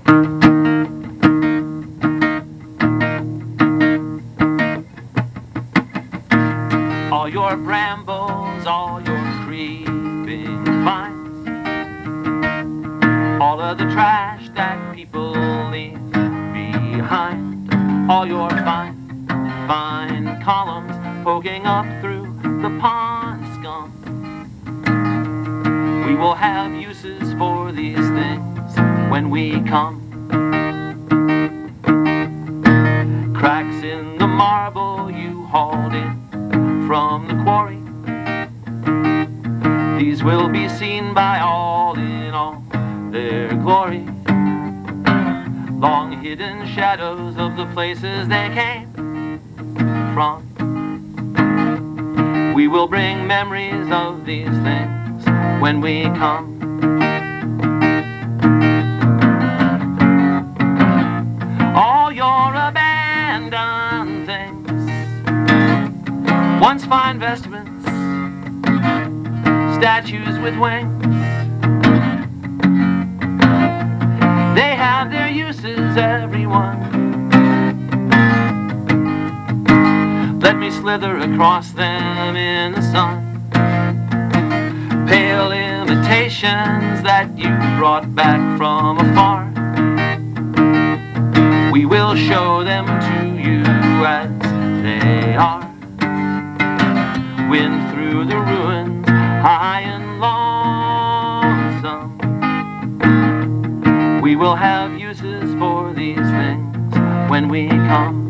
All your brambles, all your creeping vines, all of the trash that people leave behind, all your fine columns poking up through the pond scum. We will have uses for these things when we come. Cracks in the marble you hauled in from the quarry, these will be seen by all in all their glory. Long hidden shadows of the places they came from. We will bring memories of these things when we come. All your abandoned things, once fine vestments, statues with wings, they have their uses, everyone. Let me slither across them in the sun. Pale imitations that you brought back from afar, we will show them to you as they are. Wind through the ruins, high and lonesome. We will have uses for these things when we come.